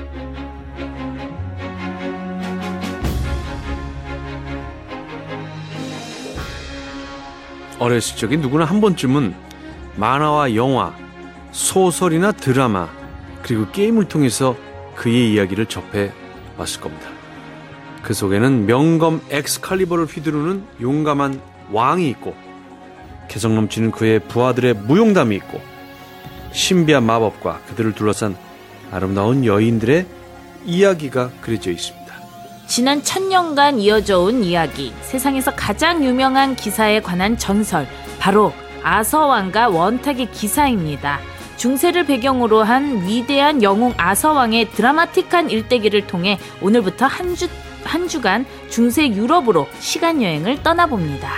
어렸을 적에 누구나 한 번쯤은 만화와 영화, 소설이나 드라마, 그리고 게임을 통해서 그의 이야기를 접해왔을 겁니다. 그 속에는 명검 엑스칼리버를 휘두르는 용감한 왕이 있고, 개성 넘치는 그의 부하들의 무용담이 있고, 신비한 마법과 그들을 둘러싼 아름다운 여인들의 이야기가 그려져 있습니다. 지난 1000년간 이어져 온 이야기, 세상에서 가장 유명한 기사에 관한 전설, 바로 아서왕과 원탁의 기사입니다. 중세를 배경으로 한 위대한 영웅 아서왕의 드라마틱한 일대기를 통해 오늘부터 한 주간 중세 유럽으로 시간여행을 떠나봅니다.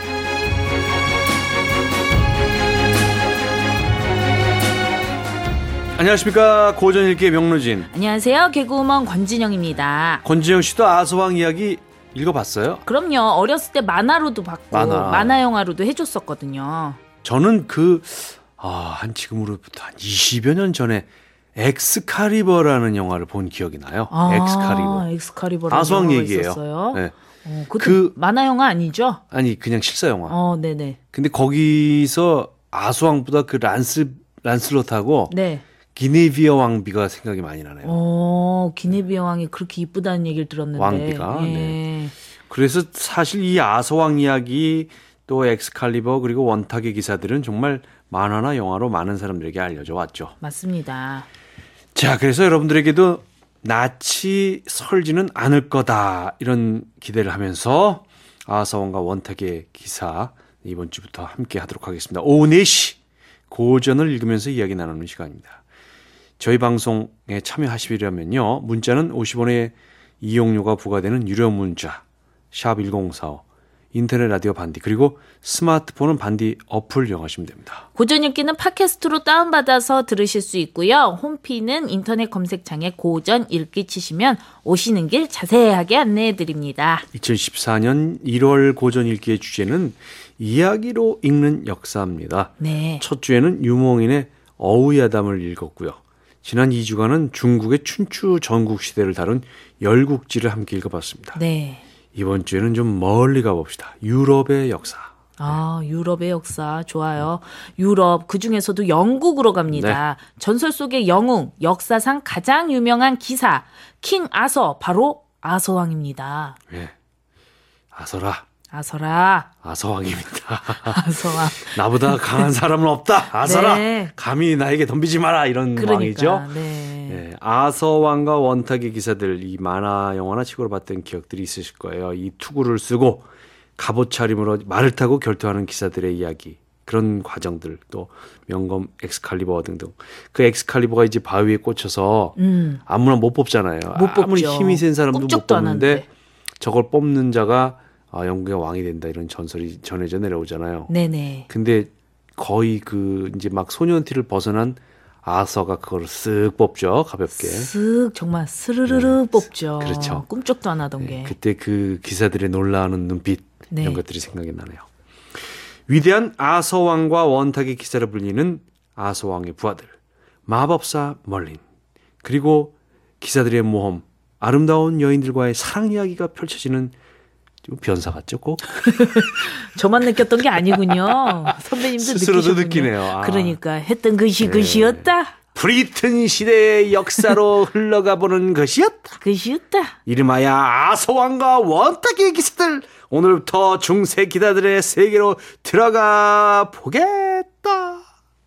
안녕하십니까, 고전일기의 명루진. 안녕하세요, 개그우먼 권진영입니다. 권진영 씨도 아서왕 이야기 읽어봤어요? 그럼요. 어렸을 때 만화로도 봤고 만화 영화로도 해줬었거든요. 저는 한 지금으로부터 한 20여 년 전에 엑스칼리버라는 영화를 본 기억이 나요. 엑스칼리버라는 아서왕 영화가 얘기예요. 있었어요. 네. 그 만화 영화 아니죠? 아니, 그냥 실사 영화. 네네. 근데 거기서 아서왕보다 그 란슬롯하고 네. 기네비어 왕비가 생각이 많이 나네요. 기네비어 왕이 그렇게 이쁘다는 얘기를 들었는데. 왕비가. 예. 네. 그래서 사실 이 아서왕 이야기, 또 엑스칼리버, 그리고 원탁의 기사들은 정말 만화나 영화로 많은 사람들에게 알려져 왔죠. 맞습니다. 자, 그래서 여러분들에게도 낯이 설지는 않을 거다, 이런 기대를 하면서 아서왕과 원탁의 기사 이번 주부터 함께 하도록 하겠습니다. 오후 4시 고전을 읽으면서 이야기 나누는 시간입니다. 저희 방송에 참여하시려면요, 문자는 50원의 이용료가 부과되는 유료 문자 샵 1045, 인터넷 라디오 반디, 그리고 스마트폰은 반디 어플 이용하시면 됩니다. 고전 읽기는 팟캐스트로 다운받아서 들으실 수 있고요. 홈피는 인터넷 검색창에 고전 읽기 치시면 오시는 길 자세하게 안내해드립니다. 2014년 1월 고전 읽기의 주제는 이야기로 읽는 역사입니다. 네. 첫 주에는 유몽인의 어우야담을 읽었고요. 지난 2주간은 중국의 춘추 전국시대를 다룬 열국지를 함께 읽어봤습니다. 네. 이번 주에는 좀 멀리 가봅시다. 유럽의 역사. 유럽의 역사 좋아요. 유럽, 그중에서도 영국으로 갑니다. 네. 전설 속의 영웅, 역사상 가장 유명한 기사, 킹 아서, 바로 아서왕입니다. 네. 아서라. 아서왕입니다. 아서왕. 나보다 강한 사람은 없다. 아서라. 네. 감히 나에게 덤비지 마라. 이런 왕이죠. 네. 네. 아서왕과 원탁의 기사들, 이 만화 영화나 책으로 봤던 기억들이 있으실 거예요. 이 투구를 쓰고 갑옷 차림으로 말을 타고 결투하는 기사들의 이야기, 그런 과정들, 또 명검 엑스칼리버 등등. 그 엑스칼리버가 이제 바위에 꽂혀서 아무나 못 뽑잖아요. 못 뽑죠. 아무리 힘이 센 사람도 못 뽑는데 않았는데. 저걸 뽑는 자가 영국의 왕이 된다, 이런 전설이 전해져 내려오잖아요. 네네. 근데 거의 이제 막 소년티를 벗어난 아서가 그걸 쓱 뽑죠, 가볍게. 쓱 정말 스르르르 뽑죠. 그렇죠. 꿈쩍도 안 하던 게. 그때 그 기사들의 놀라는 눈빛, 네. 이런 것들이 생각이 나네요. 위대한 아서왕과 원탁의 기사를 불리는 아서왕의 부하들, 마법사 멀린, 그리고 기사들의 모험, 아름다운 여인들과의 사랑 이야기가 펼쳐지는, 좀 변사 같죠, 꼭? 저만 느꼈던 게 아니군요. 선배님도 스스로도 느끼셨군요. 느끼네요. 그러니까 했던 것이 것이었다. 브리튼 시대의 역사로 흘러가 보는 것이었다. 이름하여 아서왕과 원탁의 기사들, 오늘부터 중세 기사들의 세계로 들어가 보겠다.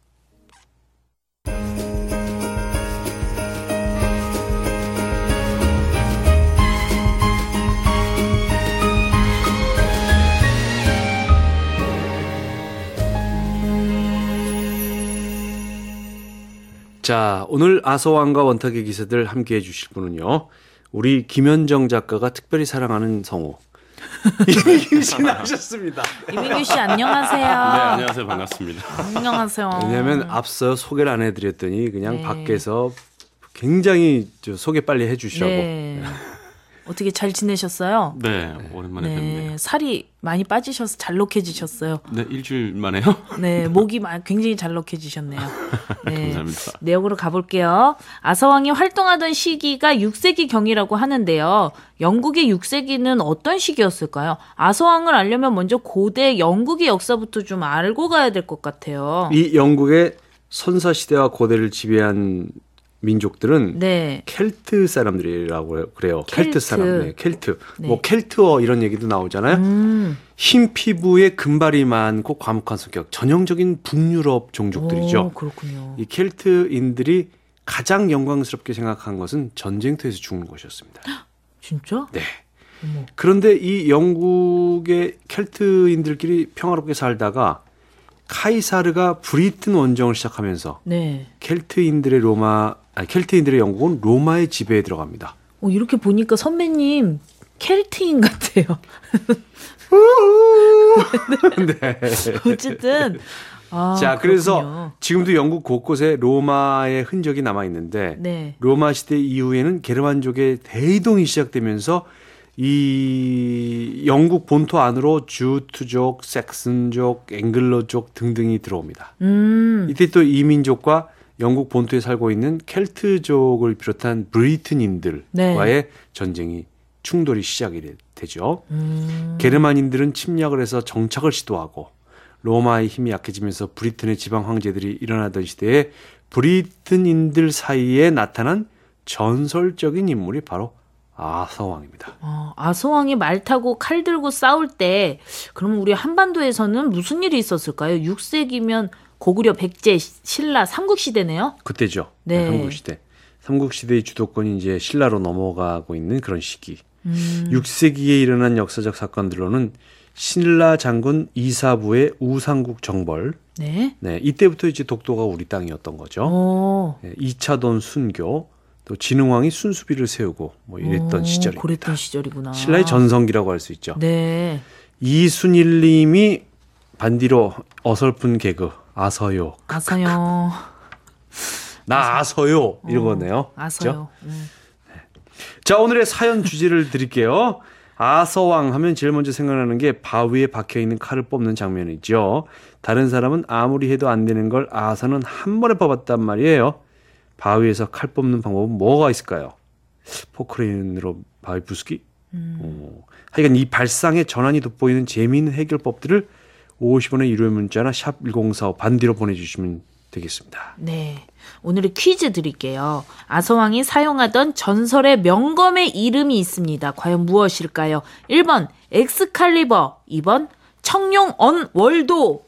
자, 오늘 아서왕과 원탁의 기사들 함께해 주실 분은요, 우리 김현정 작가가 특별히 사랑하는 성우 이민규 씨 나오셨습니다. 이민규 씨 안녕하세요. 네, 안녕하세요. 반갑습니다. 안녕하세요. 왜냐하면 앞서 소개를 안 해드렸더니 그냥 밖에서 굉장히 소개 빨리 해주시라고. 네. 어떻게 잘 지내셨어요? 네, 오랜만에 뵙네요. 살이 많이 빠지셔서 잘록해지셨어요. 네, 일주일 만에요? 네, 목이 굉장히 잘록해지셨네요. 네, 감사합니다. 내용으로 가볼게요. 아서왕이 활동하던 시기가 6세기 경이라고 하는데요. 영국의 6세기는 어떤 시기였을까요? 아서왕을 알려면 먼저 고대 영국의 역사부터 좀 알고 가야 될 것 같아요. 이 영국의 선사시대와 고대를 지배한 민족들은 네. 켈트 사람들이라고 그래요. 켈트 사람. 네, 켈트. 네. 뭐 켈트어 이런 얘기도 나오잖아요. 흰 피부에 금발이 많고 과묵한 성격, 전형적인 북유럽 종족들이죠. 오, 그렇군요. 이 켈트인들이 가장 영광스럽게 생각한 것은 전쟁터에서 죽는 것이었습니다. 진짜? 네. 어머. 그런데 이 영국의 켈트인들끼리 평화롭게 살다가 카이사르가 브리튼 원정을 시작하면서 네. 켈트인들의 영국은 로마의 지배에 들어갑니다. 이렇게 보니까 선배님 켈트인 같아요. 네. 어쨌든 자, 그래서 그렇군요. 지금도 영국 곳곳에 로마의 흔적이 남아 있는데 네. 로마 시대 이후에는 게르만족의 대이동이 시작되면서 이 영국 본토 안으로 주트족, 섹슨족, 앵글로족 등등이 들어옵니다. 이때 또 이민족과 영국 본토에 살고 있는 켈트족을 비롯한 브리튼인들과의 네. 전쟁이 충돌이 시작이 되죠. 게르만인들은 침략을 해서 정착을 시도하고 로마의 힘이 약해지면서 브리튼의 지방 황제들이 일어나던 시대에 브리튼인들 사이에 나타난 전설적인 인물이 바로 아서왕입니다. 아서왕이 말 타고 칼 들고 싸울 때 그러면 우리 한반도에서는 무슨 일이 있었을까요? 6세기면 고구려, 백제, 신라, 삼국시대네요? 그때죠. 네. 삼국시대. 삼국시대의 주도권이 이제 신라로 넘어가고 있는 그런 시기. 6세기에 일어난 역사적 사건들로는 신라 장군 이사부의 우상국 정벌. 네. 네, 이때부터 이제 독도가 우리 땅이었던 거죠. 네, 2차돈 순교. 또 진흥왕이 순수비를 세우고 뭐 이랬던 시절입니다. 그랬던 시절이구나. 신라의 전성기라고 할 수 있죠. 네. 이순일님이 반디로 어설픈 개그 아서요. 아서요. 나 아서요 이런 거네요. 아서요. 그렇죠? 자, 오늘의 사연 주제를 드릴게요. 아서왕 하면 제일 먼저 생각나는 게 바위에 박혀있는 칼을 뽑는 장면이죠. 다른 사람은 아무리 해도 안 되는 걸 아서는 한 번에 뽑았단 말이에요. 바위에서 칼 뽑는 방법은 뭐가 있을까요? 포크레인으로 바위 부수기? 하여간 이 발상에 전환이 돋보이는 재미있는 해결법들을 50원의 유료 문자나 샵 1045 반디로 보내주시면 되겠습니다. 네. 오늘의 퀴즈 드릴게요. 아서왕이 사용하던 전설의 명검의 이름이 있습니다. 과연 무엇일까요? 1번 엑스칼리버, 2번 청룡 언월도.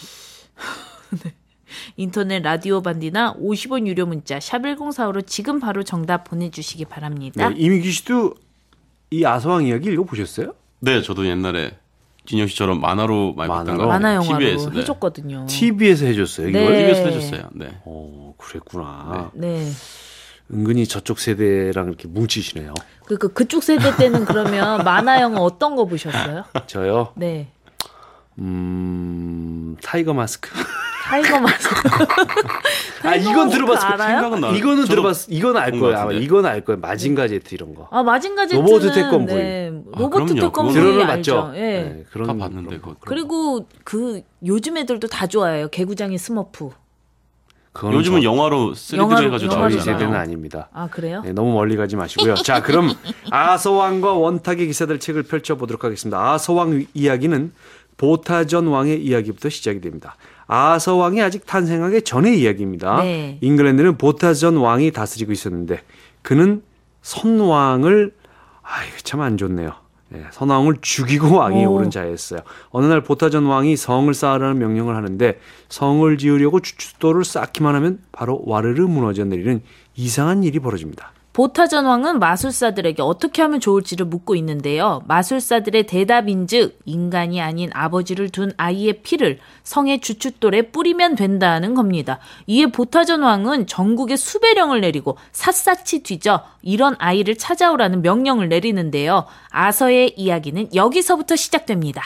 네. 인터넷 라디오 반디나 50원 유료 문자 샵1045로 지금 바로 정답 보내주시기 바랍니다. 네, 이민기 씨도 이 아서왕 이야기 읽어보셨어요? 네, 저도 옛날에 진영 씨처럼 만화로 많이 봤던 거 만화 영화로 TV에서, 네. 해줬거든요. TV에서 해줬어요. 네. 이걸? TV에서 해줬어요. 네. 그랬구나. 네. 은근히 저쪽 세대랑 이렇게 뭉치시네요. 그쪽 세대 때는 그러면 만화 영화 어떤 거 보셨어요? 저요? 네. 타이거 마스크. 타이거 마스크. 이건 들어봤을 거예요. 알아요? 생각은 나요. 이거는 저도 들어봤. 이건 알 본 거예요. 것 아마 같은데. 이건 알 거예요. 마징가 제트 이런 거. 마징가 제트는 로봇 태권브이. 네, 아, 로봇 그럼요. 태권브이 들어는 알죠. 맞죠? 예. 네, 다 그런 봤는데 그거. 그리고 그 요즘 애들도 다 좋아해요. 개구장이 스머프. 그거는 요즘은 영화로 3D로 해가지고 영화로 저희 나오잖아요. 세대는 아닙니다. 아 그래요? 네, 너무 멀리 가지 마시고요. 자, 그럼 아서왕과 원탁의 기사들 책을 펼쳐보도록 하겠습니다. 아서왕 이야기는 보타전 왕의 이야기부터 시작이 됩니다. 아서왕이 아직 탄생하기 전의 이야기입니다. 네. 잉글랜드는 보타전 왕이 다스리고 있었는데 그는 선왕을 참 안 좋네요. 네, 선왕을 죽이고 왕위에 오른 자였어요. 어느 날 보타전 왕이 성을 쌓으라는 명령을 하는데 성을 지으려고 주춧돌을 쌓기만 하면 바로 와르르 무너져 내리는 이상한 일이 벌어집니다. 보타전 왕은 마술사들에게 어떻게 하면 좋을지를 묻고 있는데요. 마술사들의 대답인즉 인간이 아닌 아버지를 둔 아이의 피를 성의 주춧돌에 뿌리면 된다는 겁니다. 이에 보타전 왕은 전국에 수배령을 내리고 샅샅이 뒤져 이런 아이를 찾아오라는 명령을 내리는데요. 아서의 이야기는 여기서부터 시작됩니다.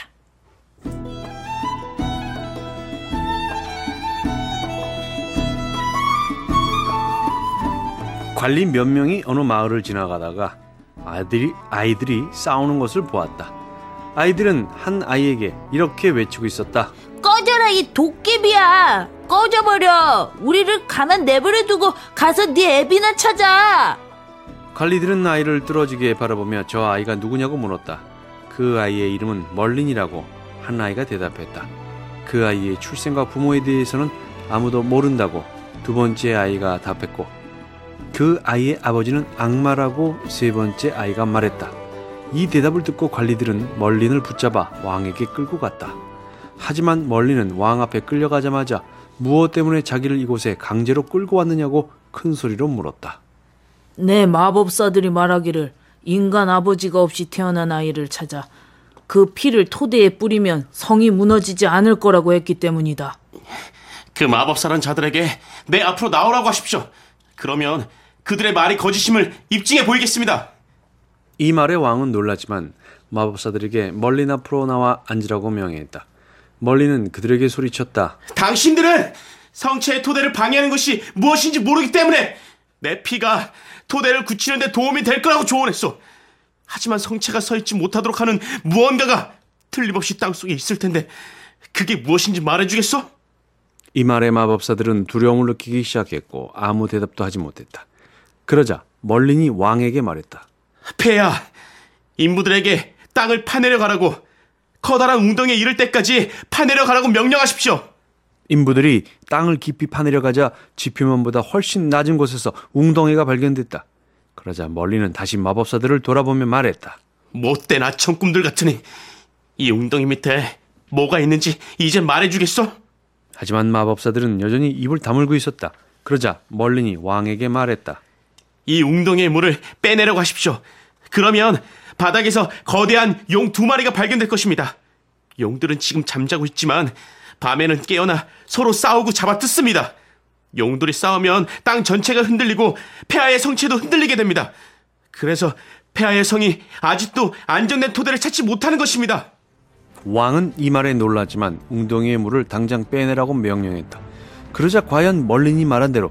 관리 몇 명이 어느 마을을 지나가다가 아이들이 싸우는 것을 보았다. 아이들은 한 아이에게 이렇게 외치고 있었다. 꺼져라 이 도깨비야. 꺼져버려. 우리를 가만 내버려 두고 가서 네 애비나 찾아. 관리들은 아이를 뚫어지게 바라보며 저 아이가 누구냐고 물었다. 그 아이의 이름은 멀린이라고 한 아이가 대답했다. 그 아이의 출생과 부모에 대해서는 아무도 모른다고 두 번째 아이가 답했고, 그 아이의 아버지는 악마라고 세 번째 아이가 말했다. 이 대답을 듣고 관리들은 멀린을 붙잡아 왕에게 끌고 갔다. 하지만 멀린은 왕 앞에 끌려가자마자 무엇 때문에 자기를 이곳에 강제로 끌고 왔느냐고 큰 소리로 물었다. 내 마법사들이 말하기를 인간 아버지가 없이 태어난 아이를 찾아 그 피를 토대에 뿌리면 성이 무너지지 않을 거라고 했기 때문이다. 그 마법사란 자들에게 내 앞으로 나오라고 하십시오. 그러면 그들의 말이 거짓임을 입증해 보이겠습니다. 이 말에 왕은 놀랐지만 마법사들에게 멀린 앞으로 나와 앉으라고 명했다. 멀린은 그들에게 소리쳤다. 당신들은 성체의 토대를 방해하는 것이 무엇인지 모르기 때문에 내 피가 토대를 굳히는 데 도움이 될 거라고 조언했소. 하지만 성체가 서있지 못하도록 하는 무언가가 틀림없이 땅속에 있을 텐데 그게 무엇인지 말해주겠소? 이 말에 마법사들은 두려움을 느끼기 시작했고 아무 대답도 하지 못했다. 그러자 멀린이 왕에게 말했다. 폐하, 인부들에게 땅을 파내려 가라고, 커다란 웅덩이에 이를 때까지 파내려 가라고 명령하십시오. 인부들이 땅을 깊이 파내려 가자 지표면보다 훨씬 낮은 곳에서 웅덩이가 발견됐다. 그러자 멀린은 다시 마법사들을 돌아보며 말했다. 못된 아청꿈들 같으니 이 웅덩이 밑에 뭐가 있는지 이제 말해주겠소? 하지만 마법사들은 여전히 입을 다물고 있었다. 그러자 멀린이 왕에게 말했다. 이 웅덩이의 물을 빼내려고 하십시오. 그러면 바닥에서 거대한 용 2마리가 발견될 것입니다. 용들은 지금 잠자고 있지만 밤에는 깨어나 서로 싸우고 잡아뜯습니다. 용들이 싸우면 땅 전체가 흔들리고 폐하의 성체도 흔들리게 됩니다. 그래서 폐하의 성이 아직도 안정된 토대를 찾지 못하는 것입니다. 왕은 이 말에 놀랐지만 웅덩이의 물을 당장 빼내라고 명령했다. 그러자 과연 멀린이 말한 대로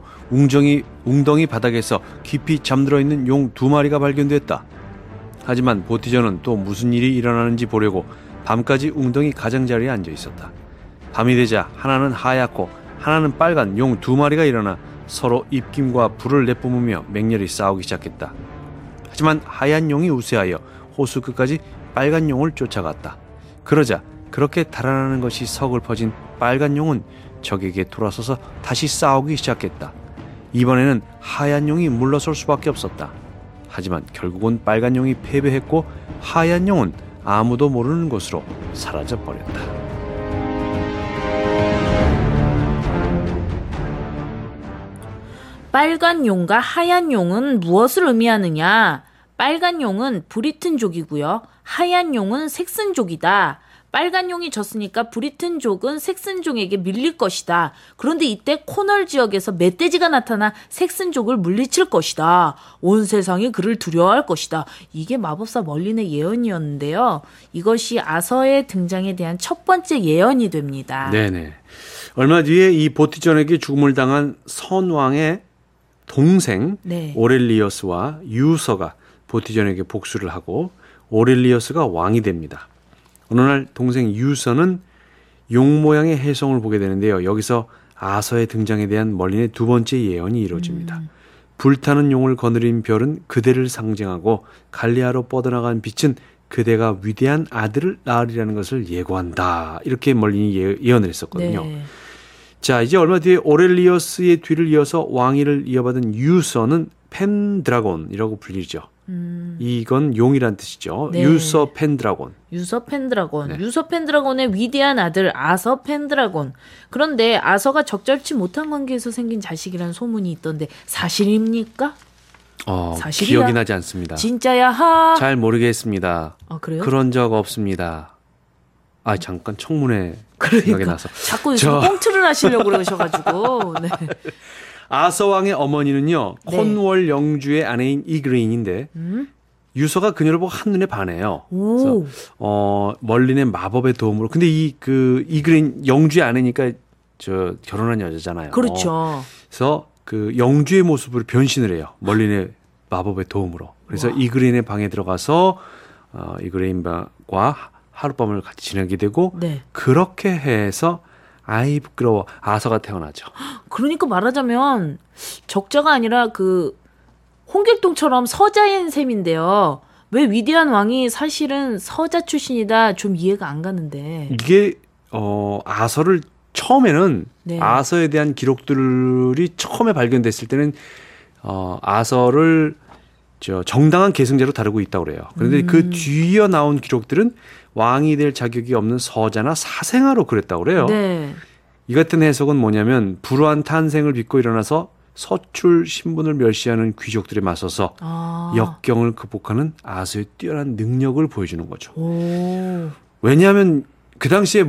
웅덩이 바닥에서 깊이 잠들어 있는 용 2마리가 발견됐다. 하지만 보티저는 또 무슨 일이 일어나는지 보려고 밤까지 웅덩이 가장자리에 앉아 있었다. 밤이 되자 하나는 하얗고 하나는 빨간 용 2마리가 일어나 서로 입김과 불을 내뿜으며 맹렬히 싸우기 시작했다. 하지만 하얀 용이 우세하여 호수 끝까지 빨간 용을 쫓아갔다. 그러자 그렇게 달아나는 것이 서글퍼진 빨간 용은 적에게 돌아서서 다시 싸우기 시작했다. 이번에는 하얀 용이 물러설 수밖에 없었다. 하지만 결국은 빨간 용이 패배했고 하얀 용은 아무도 모르는 곳으로 사라져버렸다. 빨간 용과 하얀 용은 무엇을 의미하느냐? 빨간 용은 브리튼족이고요. 하얀 용은 색슨족이다. 빨간 용이 졌으니까 브리튼족은 색슨족에게 밀릴 것이다. 그런데 이때 코널 지역에서 멧돼지가 나타나 색슨족을 물리칠 것이다. 온 세상이 그를 두려워할 것이다. 이게 마법사 멀린의 예언이었는데요. 이것이 아서의 등장에 대한 첫 번째 예언이 됩니다. 네네. 얼마 뒤에 이 보티전에게 죽음을 당한 선왕의 동생 네. 오렐리어스와 유서가 보티전에게 복수를 하고 오렐리어스가 왕이 됩니다. 어느 날 동생 유서는 용 모양의 혜성을 보게 되는데요. 여기서 아서의 등장에 대한 멀린의 두 번째 예언이 이루어집니다. 불타는 용을 거느린 별은 그대를 상징하고 갈리아로 뻗어나간 빛은 그대가 위대한 아들을 낳으리라는 것을 예고한다. 이렇게 멀린이 예언을 했었거든요. 네. 자, 이제 얼마 뒤에 오렐리어스의 뒤를 이어서 왕위를 이어받은 유서는 펜드라곤이라고 불리죠. 이건 용이란 뜻이죠. 네. 유서 펜드라곤. 유서 펜드라곤. 네. 유서 펜드라곤의 위대한 아들 아서 펜드라곤. 그런데 아서가 적절치 못한 관계에서 생긴 자식이라는 소문이 있던데 사실입니까? 사실이야? 기억이 나지 않습니다. 진짜야 하? 잘 모르겠습니다. 그래요? 그런 적 없습니다. 잠깐 청문회 생각이 나서. 자꾸 꽁트를 하시려고 그러셔가지고. 네. 아서 왕의 어머니는요. 네. 콘월 영주의 아내인 이그레인인데 유서가 그녀를 보고 한눈에 반해요. 오. 그래서 멀린의 마법의 도움으로. 근데 이그레인 영주의 아내니까 결혼한 여자잖아요. 그렇죠. 그래서 그 영주의 모습으로 변신을 해요. 멀린의 마법의 도움으로. 그래서 이그레인의 방에 들어가서 이그레인과 하룻밤을 같이 지내게 되고 네. 그렇게 해서 아이 부끄러워 아서가 태어나죠. 그러니까 말하자면 적자가 아니라 그 홍길동처럼 서자인 셈인데요. 왜 위대한 왕이 사실은 서자 출신이다 좀 이해가 안 가는데. 이게 아서를 처음에는 네. 아서에 대한 기록들이 처음에 발견됐을 때는 아서를 정당한 계승자로 다루고 있다고 그래요. 그런데 그 뒤이어 나온 기록들은 왕이 될 자격이 없는 서자나 사생아로 그랬다고 그래요. 네. 이 같은 해석은 뭐냐면 불우한 탄생을 빚고 일어나서 서출 신분을 멸시하는 귀족들에 맞서서 역경을 극복하는 아서의 뛰어난 능력을 보여주는 거죠. 오. 왜냐하면 그 당시에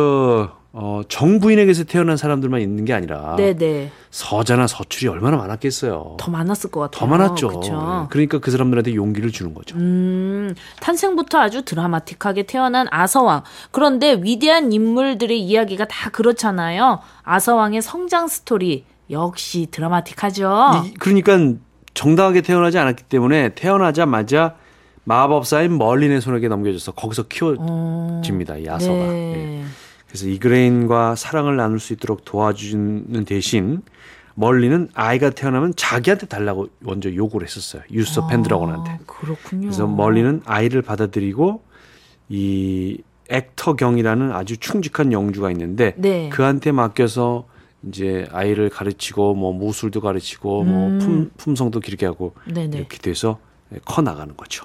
정부인에게서 태어난 사람들만 있는 게 아니라 네네. 서자나 서출이 얼마나 많았겠어요. 더 많았을 것 같아요. 더 많았죠. 그쵸? 그러니까 그 사람들한테 용기를 주는 거죠. 탄생부터 아주 드라마틱하게 태어난 아서왕. 그런데 위대한 인물들의 이야기가 다 그렇잖아요. 아서왕의 성장 스토리 역시 드라마틱하죠. 그러니까 정당하게 태어나지 않았기 때문에 태어나자마자 마법사인 멀린의 손에게 넘겨져서 거기서 키워집니다. 이 아서가. 네. 예. 그래서 이그레인과 사랑을 나눌 수 있도록 도와주는 대신 멀린은 아이가 태어나면 자기한테 달라고 먼저 요구를 했었어요. 유서 펜드라곤한테. 그렇군요. 그래서 멀린은 아이를 받아들이고 이 액터경이라는 아주 충직한 영주가 있는데 네. 그한테 맡겨서 이제 아이를 가르치고 뭐 무술도 가르치고 뭐 품성도 기르게 하고 네네. 이렇게 돼서 커 나가는 거죠.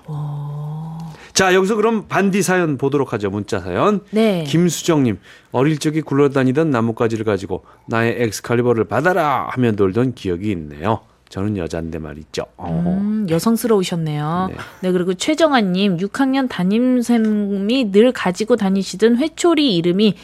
자, 여기서 그럼 반디 사연 보도록 하죠. 문자 사연. 네. 김수정님, 어릴 적에 굴러다니던 나뭇가지를 가지고 나의 엑스칼리버를 받아라 하며 놀던 기억이 있네요. 저는 여잔데 말이죠. 여성스러우셨네요. 네. 네, 그리고 최정아님, 6학년 담임쌤이 늘 가지고 다니시던 회초리 이름이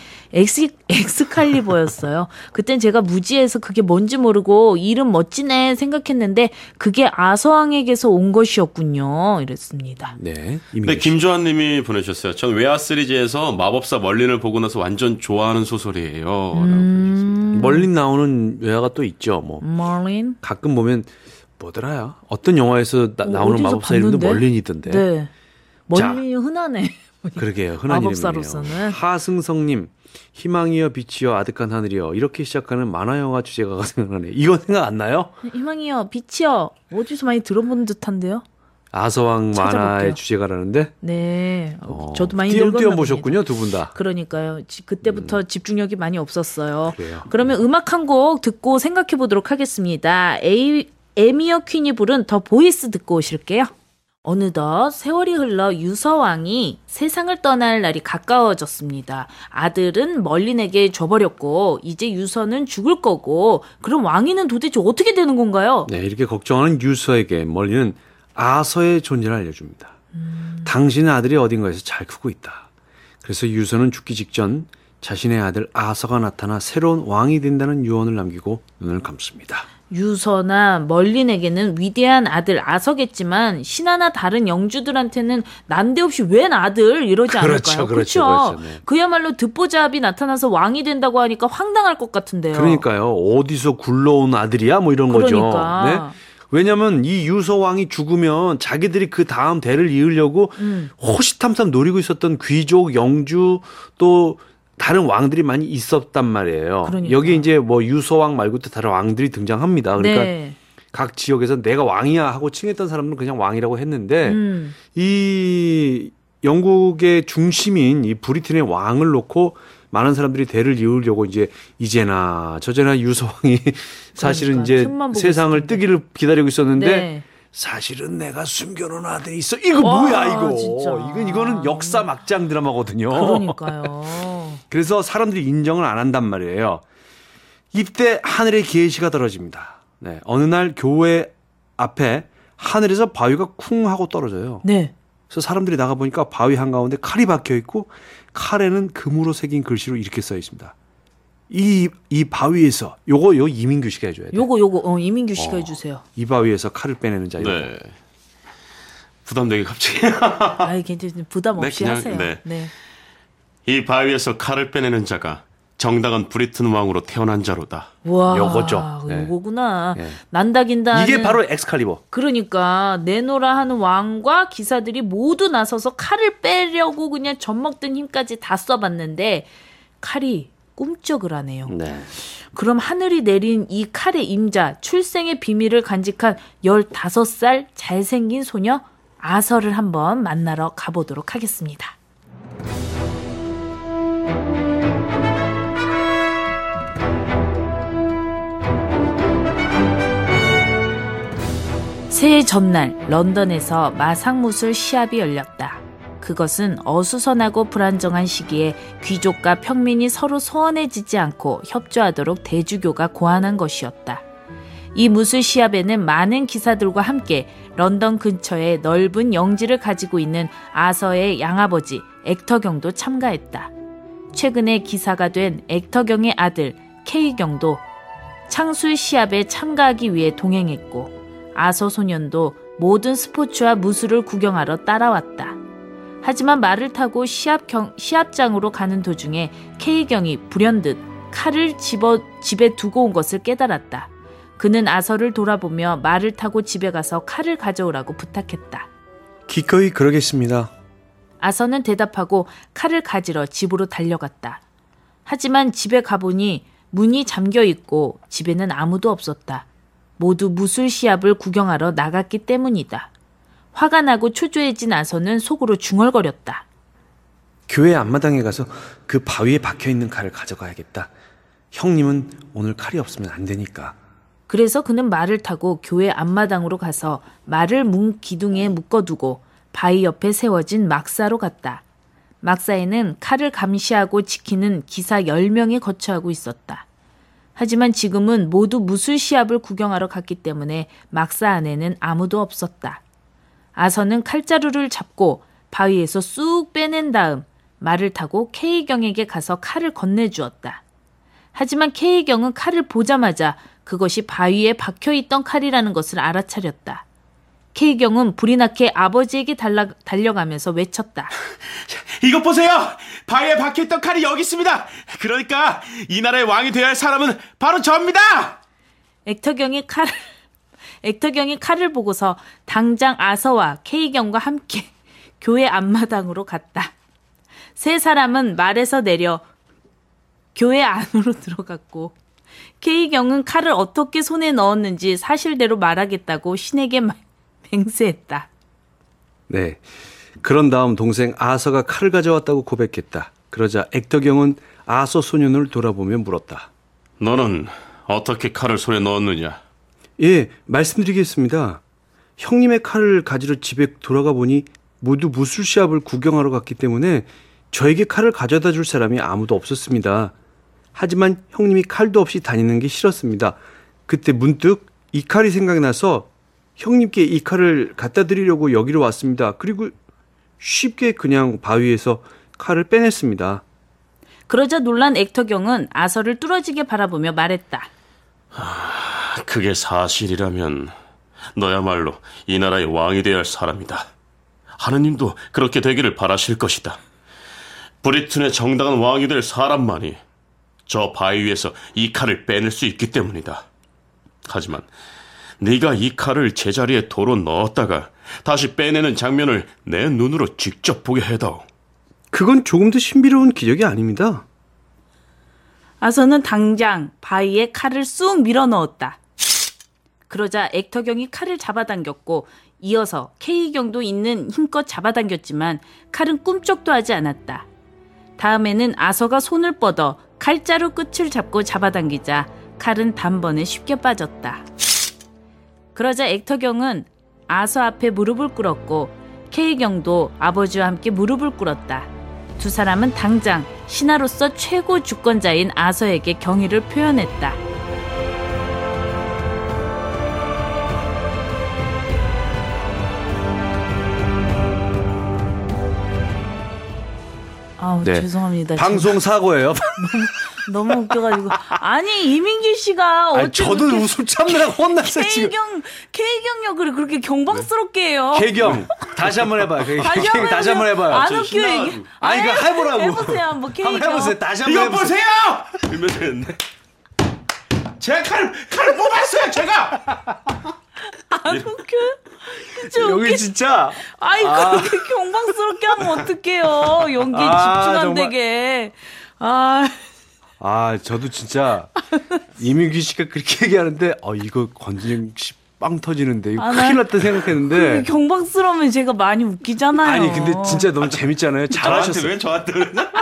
엑스칼리버였어요. 그땐 제가 무지해서 그게 뭔지 모르고 이름 멋지네 생각했는데 그게 아서왕에게서 온 것이었군요. 이랬습니다. 네. 네, 김조한 님이 보내주셨어요. 전 웨아 시리즈에서 마법사 멀린을 보고 나서 완전 좋아하는 소설이에요. 멀린 나오는 외화가 또 있죠. 뭐 멀린? 가끔 보면 뭐더라요? 어떤 영화에서 나오는 어디서 마법사 이름도 봤는데? 멀린이던데. 네. 멀린이 흔하네. 그러게요. 흔한 마법사로서는. 이름이네요. 하승성님, 희망이여 빛이여 아득한 하늘이여 이렇게 시작하는 만화 영화 주제가가 생각나네. 이거 생각 안 나요? 희망이요, 빛이요. 어디서 많이 들어본 듯한데요? 아서왕 만화의 찾아볼게요. 주제가라는데. 네, 저도 많이 띄엄띄엄 늙었나 보셨군요, 두 분 다. 그러니까요. 그때부터 집중력이 많이 없었어요. 그래요. 그러면 음악 한 곡 듣고 생각해 보도록 하겠습니다. 에미어 퀸이 부른 더 보이스 듣고 오실게요. 어느덧 세월이 흘러 유서왕이 세상을 떠날 날이 가까워졌습니다. 아들은 멀린에게 줘버렸고 이제 유서는 죽을 거고 그럼 왕위는 도대체 어떻게 되는 건가요? 네, 이렇게 걱정하는 유서에게 멀리는 아서의 존재를 알려줍니다. 당신의 아들이 어딘가에서 잘 크고 있다. 그래서 유서는 죽기 직전 자신의 아들 아서가 나타나 새로운 왕이 된다는 유언을 남기고 눈을 감습니다. 유서나 멀린에게는 위대한 아들 아서겠지만 신하나 다른 영주들한테는 난데없이 웬 아들 이러지 않을까요? 그렇죠. 네. 그야말로 듣보잡이 나타나서 왕이 된다고 하니까 황당할 것 같은데요. 그러니까요. 어디서 굴러온 아들이야? 뭐 이런 그러니까. 거죠. 네? 왜냐하면 이 유서왕이 죽으면 자기들이 그 다음 대를 이으려고 호시탐탐 노리고 있었던 귀족, 영주 또 다른 왕들이 많이 있었단 말이에요. 그러니까. 여기 이제 뭐 유서왕 말고도 다른 왕들이 등장합니다. 그러니까 네. 각 지역에서 내가 왕이야 하고 칭했던 사람들은 그냥 왕이라고 했는데 이 영국의 중심인 이 브리튼의 왕을 놓고 많은 사람들이 대를 이으려고 이제나 저제나 유서왕이 사실은 그러니까, 이제 틈만 보고 세상을 있었는데. 뜨기를 기다리고 있었는데 네. 사실은 내가 숨겨놓은 아들이 있어. 이거 뭐야 이거. 진짜. 이거는 역사 막장 드라마거든요. 그러니까요. 그래서 사람들이 인정을 안 한단 말이에요. 이때 하늘의 계시가 떨어집니다. 네, 어느 날 교회 앞에 하늘에서 바위가 쿵 하고 떨어져요. 네. 그래서 사람들이 나가 보니까 바위 한가운데 칼이 박혀 있고 칼에는 금으로 새긴 글씨로 이렇게 써 있습니다. 이 바위에서 요거 이민규 씨가 해줘야 돼. 요거 이민규 씨가 해주세요. 이 바위에서 칼을 빼내는 자. 네. 부담되게 갑자기. 아이 괜찮아요. 부담 없이 그냥, 하세요. 네. 네. 이 바위에서 칼을 빼내는 자가 정당한 브리튼 왕으로 태어난 자로다. 와, 요거죠. 네. 요거구나. 네. 난다긴다. 이게 바로 엑스칼리버. 그러니까 내노라 하는 왕과 기사들이 모두 나서서 칼을 빼려고 그냥 젖먹던 힘까지 다 써봤는데 칼이 꿈쩍을 하네요. 네. 그럼 하늘이 내린 이 칼의 임자, 출생의 비밀을 간직한 15살 잘생긴 소녀 아서를 한번 만나러 가보도록 하겠습니다. 새해 전날 런던에서 마상무술 시합이 열렸다. 그것은 어수선하고 불안정한 시기에 귀족과 평민이 서로 소원해지지 않고 협조하도록 대주교가 고안한 것이었다. 이 무술 시합에는 많은 기사들과 함께 런던 근처에 넓은 영지를 가지고 있는 아서의 양아버지 액터경도 참가했다. 최근에 기사가 된 액터경의 아들 케이경도 창술 시합에 참가하기 위해 동행했고 아서 소년도 모든 스포츠와 무술을 구경하러 따라왔다. 하지만 말을 타고 시합장으로 가는 도중에 케이경이 불현듯 칼을 집에 두고 온 것을 깨달았다. 그는 아서를 돌아보며 말을 타고 집에 가서 칼을 가져오라고 부탁했다. 기꺼이 그러겠습니다. 아서는 대답하고 칼을 가지러 집으로 달려갔다. 하지만 집에 가보니 문이 잠겨있고 집에는 아무도 없었다. 모두 무술 시합을 구경하러 나갔기 때문이다. 화가 나고 초조해진 아서는 속으로 중얼거렸다. 교회 앞마당에 가서 그 바위에 박혀있는 칼을 가져가야겠다. 형님은 오늘 칼이 없으면 안 되니까. 그래서 그는 말을 타고 교회 앞마당으로 가서 말을 문 기둥에 묶어두고 바위 옆에 세워진 막사로 갔다. 막사에는 칼을 감시하고 지키는 기사 10명이 거처하고 있었다. 하지만 지금은 모두 무술 시합을 구경하러 갔기 때문에 막사 안에는 아무도 없었다. 아서는 칼자루를 잡고 바위에서 쑥 빼낸 다음 말을 타고 케이경에게 가서 칼을 건네주었다. 하지만 케이경은 칼을 보자마자 그것이 바위에 박혀있던 칼이라는 것을 알아차렸다. 케이경은 불이 나게 아버지에게 달려가면서 외쳤다. 이것 보세요! 바위에 박혀있던 칼이 여기 있습니다! 그러니까 이 나라의 왕이 되어야 할 사람은 바로 저입니다! 액터경이 칼을 보고서 당장 아서와 케이경과 함께 교회 앞마당으로 갔다. 세 사람은 말에서 내려 교회 안으로 들어갔고 케이경은 칼을 어떻게 손에 넣었는지 사실대로 말하겠다고 신에게 맹세했다. 네. 그런 다음 동생 아서가 칼을 가져왔다고 고백했다. 그러자 액터경은 아서 소년을 돌아보며 물었다. 너는 어떻게 칼을 손에 넣었느냐? 예, 말씀드리겠습니다. 형님의 칼을 가지러 집에 돌아가 보니 모두 무술 시합을 구경하러 갔기 때문에 저에게 칼을 가져다 줄 사람이 아무도 없었습니다. 하지만 형님이 칼도 없이 다니는 게 싫었습니다. 그때 문득 이 칼이 생각이 나서 형님께 이 칼을 갖다 드리려고 여기로 왔습니다. 그리고 쉽게 그냥 바위에서 칼을 빼냈습니다. 그러자 놀란 액터경은 아서를 뚫어지게 바라보며 말했다. 그게 사실이라면 너야말로 이 나라의 왕이 되어야 할 사람이다. 하느님도 그렇게 되기를 바라실 것이다. 브리튼의 정당한 왕이 될 사람만이 저 바위 위에서 이 칼을 빼낼 수 있기 때문이다. 하지만 네가 이 칼을 제자리에 도로 넣었다가 다시 빼내는 장면을 내 눈으로 직접 보게 해다오. 그건 조금도 신비로운 기적이 아닙니다. 아서는 당장 바위에 칼을 쑥 밀어 넣었다. 그러자 액터경이 칼을 잡아당겼고 이어서 케이경도 있는 힘껏 잡아당겼지만 칼은 꿈쩍도 하지 않았다. 다음에는 아서가 손을 뻗어 칼자루 끝을 잡고 잡아당기자 칼은 단번에 쉽게 빠졌다. 그러자 액터경은 아서 앞에 무릎을 꿇었고 케이경도 아버지와 함께 무릎을 꿇었다. 두 사람은 당장 신하로서 최고 주권자인 아서에게 경의를 표현했다. 네. 죄송합니다. 방송 사고예요. 너무 웃겨가지고. 아니, 이민규 씨가 아니, 어째 저도 그렇게 웃음 참느라고 혼났어요, 지금. K경 역을 그렇게 경박스럽게 해요. 개경. 다시 한번 해봐요. 다시 한번 해봐요. 안 웃겨, 이게. 아니, 그거 해보라고. 해보세요, 한번 K경. 한번 해보세요. 다시 한번 이거 해보세요. 보세요! 이러면서 했는데. 제가 칼을 뽑았어요, 제가! 안 웃겨? 진짜 여기 웃기. 진짜. 아이, 그렇게 경박스럽게 하면 어떡해요. 연기에 집중 안 정말. 되게. 저도 진짜 이민규 씨가 그렇게 얘기하는데, 이거 권진영 씨 빵 터지는데, 이거 큰일 났다 생각했는데. 경박스러우면 제가 많이 웃기잖아요. 아니, 근데 진짜 너무 재밌잖아요. 잘하셨어요. 왜 저한테 그러냐?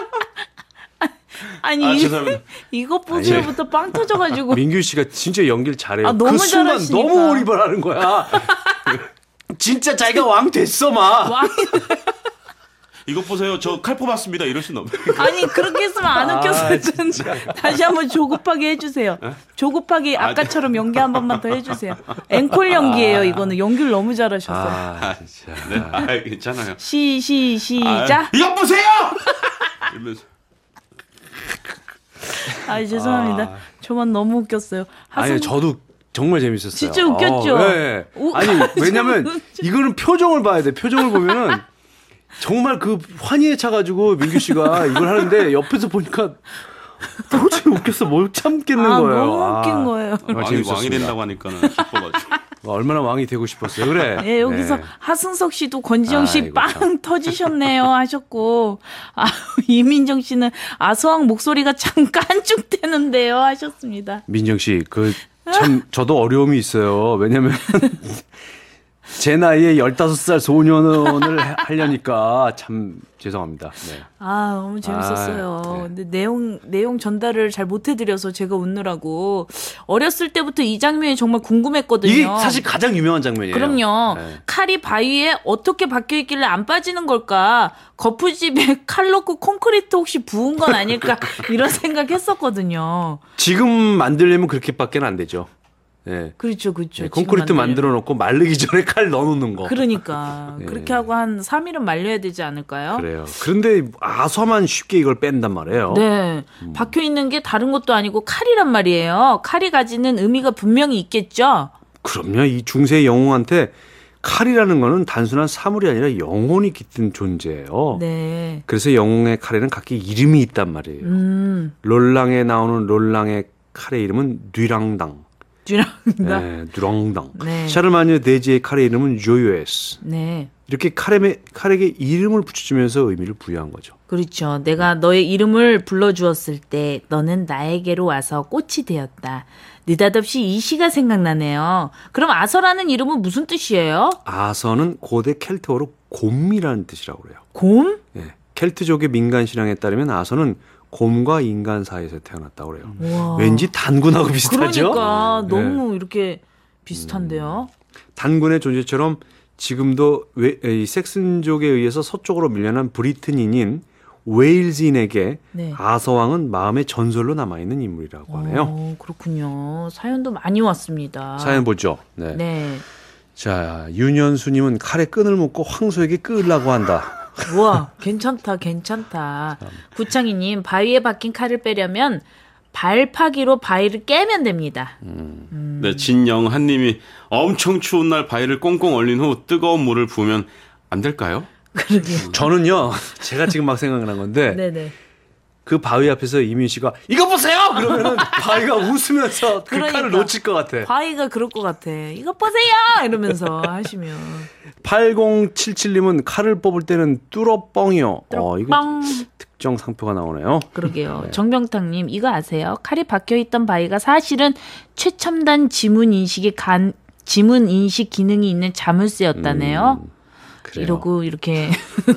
아니, 죄송합니다. 이것 보시부터 빵 터져가지고. 민규 씨가 진짜 연기를 잘해요. 너무 그 순간 잘하시니까. 너무 몰입을 하는 거야. 진짜 자기가 왕 됐어, 막. 이것 보세요, 저 칼 뽑았습니다. 이럴 수는 없네. 아니, 그렇게 했으면 안 웃겼을 텐데. 다시 한번 조급하게 해주세요. 조급하게 아까처럼 연기 한 번만 더 해주세요. 앵콜 연기예요, 이거는. 연기를 너무 잘하셨어요. 진짜. 네, 괜찮아요. 시작. 이것 보세요! 이러면서. 죄송합니다. 저만 너무 웃겼어요. 아니, 저도 정말 재밌었어요. 진짜 웃겼죠? 네. 아니, 왜냐면 이거는 표정을 봐야 돼. 표정을 보면은 정말 그 환희에 차가지고 민규 씨가 이걸 하는데 옆에서 보니까 도저히 웃겼어. 못 참겠는 거예요. 너무 웃긴 거예요. 왕이 된다고 하니까는 기뻐가지고. 얼마나 왕이 되고 싶었어요. 그래. 예, 여기서 네. 하승석 씨도 권지영 씨 아이고, 빵 참. 터지셨네요 하셨고, 이민정 씨는 아서왕 목소리가 참 깐죽대는데요 하셨습니다. 민정 씨, 참 저도 어려움이 있어요. 왜냐면 제 나이에 15살 소년을 하려니까 참 죄송합니다. 네. 너무 재밌었어요. 네. 근데 내용 전달을 잘 못해드려서 제가 웃느라고. 어렸을 때부터 이 장면이 정말 궁금했거든요. 이게 사실 가장 유명한 장면이에요. 그럼요. 네. 칼이 바위에 어떻게 박혀 있길래 안 빠지는 걸까? 거푸집에 칼 넣고 콘크리트 혹시 부은 건 아닐까? 이런 생각했었거든요. 지금 만들려면 그렇게밖에 안 되죠. 네. 그렇죠. 네, 콘크리트 만들어 놓고 마르기 전에 칼 넣어 놓는 거. 그러니까 네. 그렇게 하고 한 3일은 말려야 되지 않을까요? 그래요. 그런데 아서만 쉽게 이걸 뺀단 말이에요. 네. 박혀 있는 게 다른 것도 아니고 칼이란 말이에요. 칼이 가지는 의미가 분명히 있겠죠. 그럼요. 이 중세 영웅한테 칼이라는 거는 단순한 사물이 아니라 영혼이 깃든 존재예요. 네. 그래서 영웅의 칼에는 각기 이름이 있단 말이에요. 롤랑에 나오는 롤랑의 칼의 이름은 뉘랑당. 쥐랑다. 네, 뉘랑당. 네. 샤르마뉴 대지의 칼의 이름은 조요에스. 네. 이렇게 칼에게 이름을 붙여주면서 의미를 부여한 거죠. 그렇죠. 내가 너의 이름을 불러주었을 때 너는 나에게로 와서 꽃이 되었다. 느닷없이 이 시가 생각나네요. 그럼 아서라는 이름은 무슨 뜻이에요? 아서는 고대 켈트어로 곰이라는 뜻이라고 그래요. 곰? 예, 켈트족의 민간 신앙에 따르면 아서는 곰과 인간 사이에서 태어났다고 그래요. 우와. 왠지 단군하고 비슷하죠? 그러니까 네. 너무 이렇게 비슷한데요. 단군의 존재처럼 지금도 이 섹슨족에 의해서 서쪽으로 밀려난 브리튼인인 웨일즈인에게 네. 아서왕은 마음의 전설로 남아있는 인물이라고 하네요. 그렇군요. 사연도 많이 왔습니다. 사연 보죠. 네. 네. 자, 윤현수님은 칼에 끈을 묶고 황소에게 끌라고 한다. 우와, 괜찮다. 구창희님, 바위에 박힌 칼을 빼려면 발파기로 바위를 깨면 됩니다. 네, 진영한님이 엄청 추운 날 바위를 꽁꽁 얼린 후 뜨거운 물을 부으면 안 될까요? 그러게요. 저는요, 제가 지금 막 생각난 건데, 네네. 그 바위 앞에서 이민 씨가 이거 보세요! 그러면은 바위가 웃으면서 그 그러니까. 칼을 놓칠 것 같아. 바위가 그럴 것 같아. 이거 보세요! 이러면서 하시면. 8077님은 칼을 뽑을 때는 뚫어뻥이요. 이거 뻥. 특정 상표가 나오네요. 그러게요. 정병탁님, 이거 아세요? 칼이 박혀있던 바위가 사실은 최첨단 지문 인식 기능이 있는 자물쇠였다네요. 그래요. 이러고 이렇게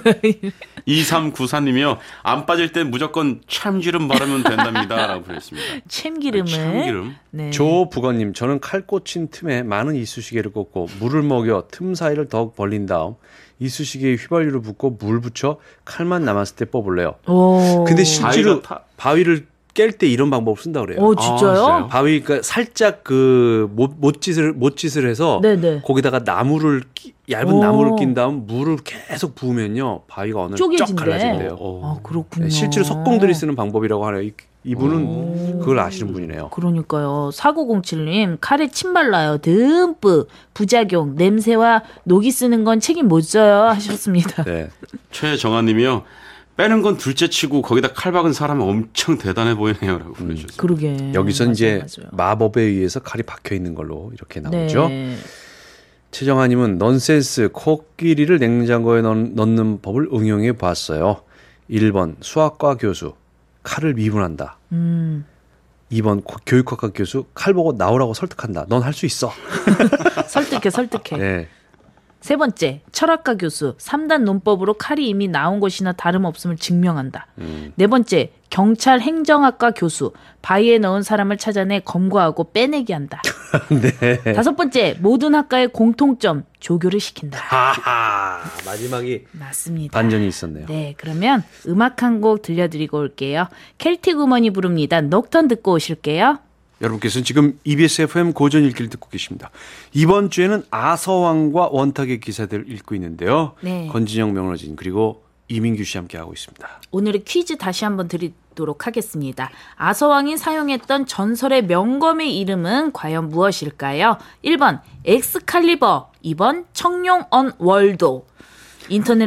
2394님이요. 안 빠질 땐 무조건 참기름 바르면 된답니다. 라고 보냈습니다. 참기름을. 참기름. 네. 조부건님, 저는 칼 꽂힌 틈에 많은 이쑤시개를 꽂고 물을 먹여 틈 사이를 더욱 벌린 다음 이쑤시개에 휘발유를 붓고 물 붙여 칼만 남았을 때 뽑을래요. 오. 근데 실제로 바위가 바위를 깰 때 이런 방법을 쓴다 그래요. 진짜요? 진짜요? 바위 그러니까 살짝 그 못짓을 해서 네네. 거기다가 얇은 나무를 낀 다음 물을 계속 부으면요 바위가 어느 쫙 쪼개진대. 갈라진대요. 아, 그렇군요. 네, 실제로 석공들이 쓰는 방법이라고 하네요. 이분은 그걸 아시는 분이네요. 그러니까요. 4907님, 칼에 침 발라요. 듬뿍. 부작용, 냄새와 녹이 쓰는 건 책임 못 져요. 하셨습니다. 네. 최정아님이요. 빼는 건 둘째치고 거기다 칼 박은 사람은 엄청 대단해 보이네요라고 보내주셨어요. 그러게. 여기서 맞아요, 이제 맞아요. 마법에 의해서 칼이 박혀 있는 걸로 이렇게 나오죠. 네. 최정아님은 넌센스 코끼리를 냉장고에 넣는 법을 응용해 봤어요. 1번 수학과 교수 칼을 미분한다. 2번 교육학과 교수 칼 보고 나오라고 설득한다. 넌 할 수 있어. 설득해. 네. 세 번째, 철학과 교수 3단 논법으로 칼이 이미 나온 것이나 다름없음을 증명한다. 네 번째, 경찰 행정학과 교수 바위에 넣은 사람을 찾아내 검거하고 빼내기 한다. 네. 다섯 번째, 모든 학과의 공통점 조교를 시킨다. 하하. 마지막이 맞습니다. 반전이 있었네요. 네, 그러면 음악 한 곡 들려드리고 올게요. 켈틱 우먼이 부릅니다. 녹턴 듣고 오실게요. 여러분께서는 지금 EBS FM 고전 읽기를 듣고 계십니다. 이번 주에는 아서왕과 원탁의 기사들을 읽고 있는데요. 네. 권진영 명로진 그리고 이민규 씨 함께하고 있습니다. 오늘의 퀴즈 다시 한번 드리도록 하겠습니다. 아서왕이 사용했던 전설의 명검의 이름은 과연 무엇일까요? 1번 엑스칼리버, 2번 청룡 언 월도. 인터넷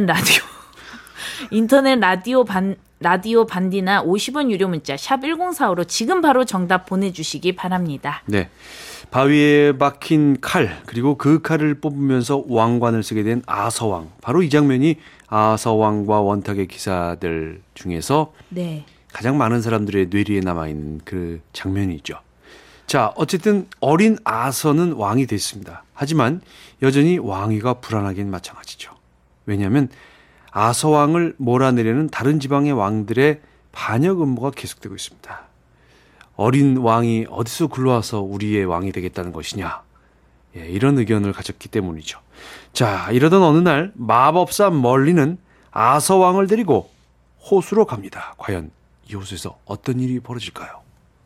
라디오 반디나 50원 유료 문자 샵 1045로 지금 바로 정답 보내주시기 바랍니다. 네. 바위에 박힌 칼 그리고 그 칼을 뽑으면서 왕관을 쓰게 된 아서왕. 바로 이 장면이 아서왕과 원탁의 기사들 중에서 네. 가장 많은 사람들의 뇌리에 남아있는 그 장면이죠. 자, 어쨌든 어린 아서는 왕이 됐습니다. 하지만 여전히 왕위가 불안하긴 마찬가지죠. 왜냐하면 아서왕을 몰아내려는 다른 지방의 왕들의 반역 음모가 계속되고 있습니다. 어린 왕이 어디서 굴러와서 우리의 왕이 되겠다는 것이냐. 예, 이런 의견을 가졌기 때문이죠. 자, 이러던 어느 날 마법사 멀리는 아서왕을 데리고 호수로 갑니다. 과연 이 호수에서 어떤 일이 벌어질까요?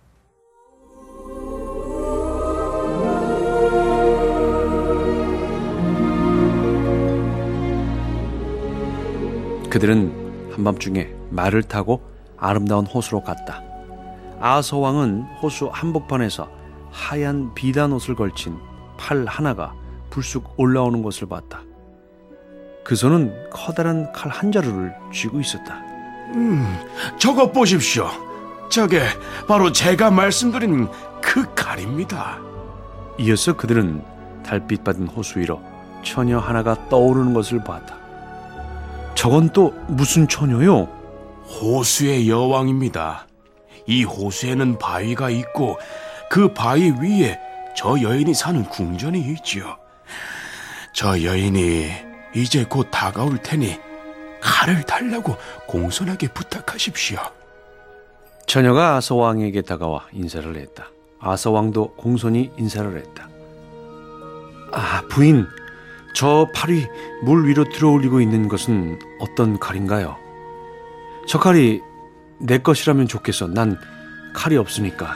그들은 한밤중에 말을 타고 아름다운 호수로 갔다. 아서왕은 호수 한복판에서 하얀 비단 옷을 걸친 팔 하나가 불쑥 올라오는 것을 봤다. 그 손은 커다란 칼 한 자루를 쥐고 있었다. 저것 보십시오. 저게 바로 제가 말씀드린 그 칼입니다. 이어서 그들은 달빛 받은 호수 위로 처녀 하나가 떠오르는 것을 봤다. 저건 또 무슨 처녀요? 호수의 여왕입니다. 이 호수에는 바위가 있고 그 바위 위에 저 여인이 사는 궁전이 있지요. 저 여인이 이제 곧 다가올 테니 칼을 달라고 공손하게 부탁하십시오. 처녀가 아서왕에게 다가와 인사를 했다. 아서왕도 공손히 인사를 했다. 아, 부인, 저 팔이 물 위로 들어올리고 있는 것은 어떤 칼인가요? 저 칼이 내 것이라면 좋겠어. 난 칼이 없으니까.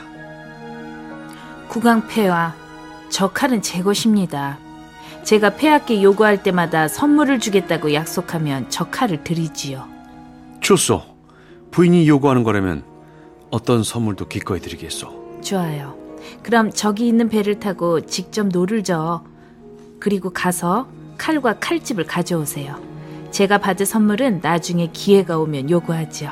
국왕폐하, 저 칼은 제 것입니다. 제가 폐하께 요구할 때마다 선물을 주겠다고 약속하면 저 칼을 드리지요. 좋소. 부인이 요구하는 거라면 어떤 선물도 기꺼이 드리겠소. 좋아요. 그럼 저기 있는 배를 타고 직접 노를 저어 그리고 가서 칼과 칼집을 가져오세요. 제가 받을 선물은 나중에 기회가 오면 요구하지요.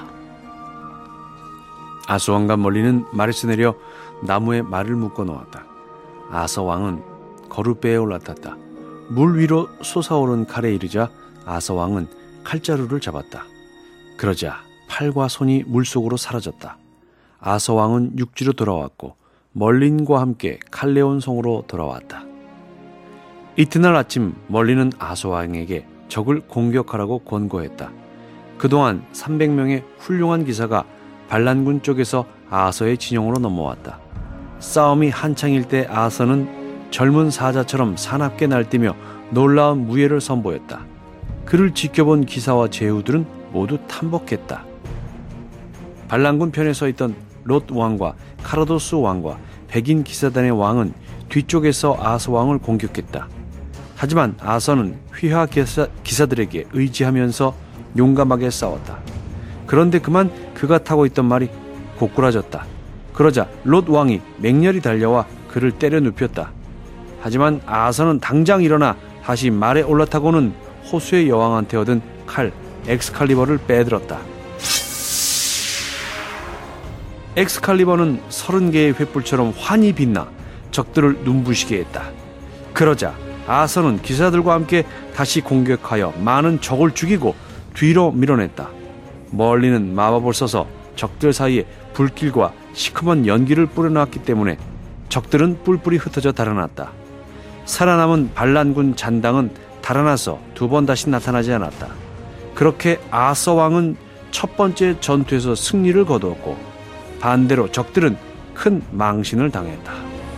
아서왕과 멀리는 말에서 내려 나무에 말을 묶어 놓았다. 아서왕은 거룻배에 올라탔다. 물 위로 솟아오른 칼에 이르자 아서왕은 칼자루를 잡았다. 그러자 팔과 손이 물속으로 사라졌다. 아서왕은 육지로 돌아왔고 멀린과 함께 칼레온 성으로 돌아왔다. 이튿날 아침 멀린은 아서왕에게 적을 공격하라고 권고했다. 그동안 300명의 훌륭한 기사가 반란군 쪽에서 아서의 진영으로 넘어왔다. 싸움이 한창일 때 아서는 젊은 사자처럼 사납게 날뛰며 놀라운 무예를 선보였다. 그를 지켜본 기사와 제후들은 모두 탐복했다. 반란군 편에 서 있던 롯 왕과 카라도스 왕과 백인 기사단의 왕은 뒤쪽에서 아서 왕을 공격했다. 하지만 아서는 휘하 기사들에게 의지하면서 용감하게 싸웠다. 그런데 그만 그가 타고 있던 말이 고꾸라졌다. 그러자 롯 왕이 맹렬히 달려와 그를 때려 눕혔다. 하지만 아서는 당장 일어나 다시 말에 올라타고는 호수의 여왕한테 얻은 칼 엑스칼리버를 빼들었다. 엑스칼리버는 30개의 횃불처럼 환히 빛나 적들을 눈부시게 했다. 그러자 아서는 기사들과 함께 다시 공격하여 많은 적을 죽이고 뒤로 밀어냈다. 멀리는 마법을 써서 적들 사이에 불길과 시커먼 연기를 뿌려놨기 때문에 적들은 뿔뿔이 흩어져 달아났다. 살아남은 반란군 잔당은 달아나서 2번 다시 나타나지 않았다. 그렇게 아서 왕은 첫 번째 전투에서 승리를 거두었고 반대로 적들은 큰 망신을 당했다.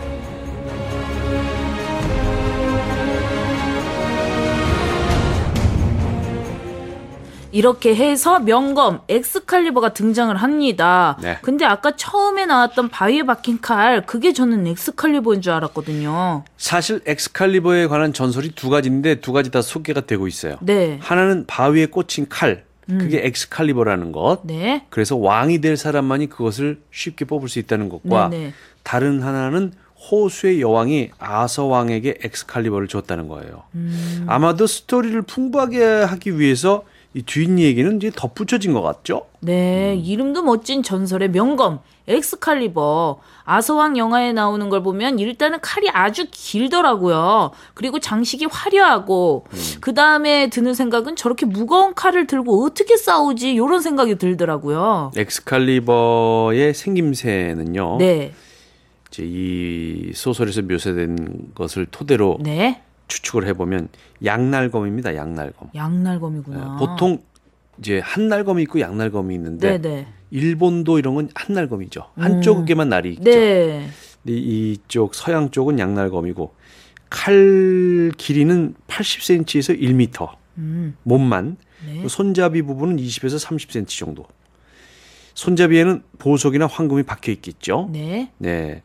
이렇게 해서 명검 엑스칼리버가 등장을 합니다. 네. 근데 아까 처음에 나왔던 바위에 박힌 칼, 그게 저는 엑스칼리버인 줄 알았거든요. 사실 엑스칼리버에 관한 전설이 2가지인데 2가지 다 소개가 되고 있어요. 네. 하나는 바위에 꽂힌 칼, 그게 엑스칼리버라는 것. 네. 그래서 왕이 될 사람만이 그것을 쉽게 뽑을 수 있다는 것과 네네. 다른 하나는 호수의 여왕이 아서 왕에게 엑스칼리버를 줬다는 거예요. 아마도 스토리를 풍부하게 하기 위해서 이 뒷얘기는 이제 덧붙여진 것 같죠? 네, 이름도 멋진 전설의 명검 엑스칼리버. 아서왕 영화에 나오는 걸 보면 일단은 칼이 아주 길더라고요. 그리고 장식이 화려하고 그 다음에 드는 생각은 저렇게 무거운 칼을 들고 어떻게 싸우지? 이런 생각이 들더라고요. 엑스칼리버의 생김새는요. 네, 이제 이 소설에서 묘사된 것을 토대로 네, 추측을 해보면 양날검입니다. 양날검. 양날검이구나. 보통 이제 한날검이 있고 양날검이 있는데 네네. 일본도 이런 건 한날검이죠. 한쪽에만 날이 있죠. 네. 이쪽 서양 쪽은 양날검이고 칼 길이는 80cm에서 1m. 몸만. 네. 손잡이 부분은 20에서 30cm 정도. 손잡이에는 보석이나 황금이 박혀 있겠죠. 네. 네.